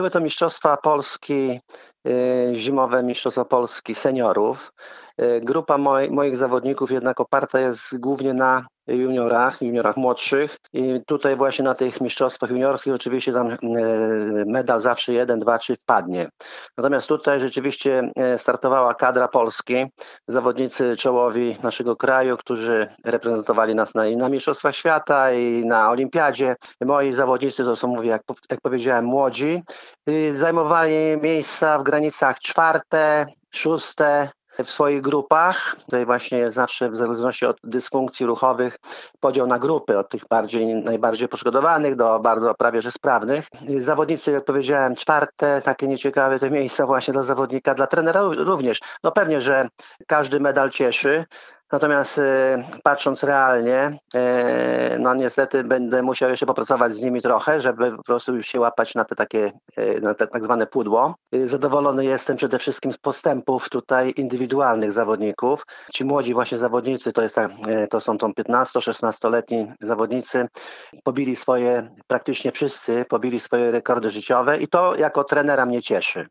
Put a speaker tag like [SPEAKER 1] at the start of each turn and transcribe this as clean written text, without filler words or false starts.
[SPEAKER 1] Były to Mistrzostwa Polski, zimowe Mistrzostwa Polski seniorów. Grupa moich zawodników jednak oparta jest głównie na juniorach młodszych i tutaj właśnie na tych mistrzostwach juniorskich oczywiście tam medal zawsze 1, 2, 3 wpadnie. Natomiast tutaj rzeczywiście startowała kadra Polski, zawodnicy czołowi naszego kraju, którzy reprezentowali nas na Mistrzostwach Świata i na Olimpiadzie. Moi zawodnicy to są, mówię, jak powiedziałem, młodzi. Zajmowali miejsca w granicach 4., 6. w swoich grupach. Tutaj właśnie zawsze w zależności od dysfunkcji ruchowych podział na grupy, od tych najbardziej poszkodowanych do bardzo prawie że sprawnych. Zawodnicy, jak powiedziałem, 4., takie nieciekawe te miejsca właśnie dla zawodnika, dla trenera również. No pewnie, że każdy medal cieszy. Natomiast patrząc realnie, no niestety będę musiał jeszcze popracować z nimi trochę, żeby po prostu już się łapać na te tak zwane pudło. Zadowolony jestem przede wszystkim z postępów tutaj indywidualnych zawodników. Ci młodzi właśnie zawodnicy, to są 15-16-letni zawodnicy, praktycznie wszyscy pobili swoje rekordy życiowe i to jako trenera mnie cieszy.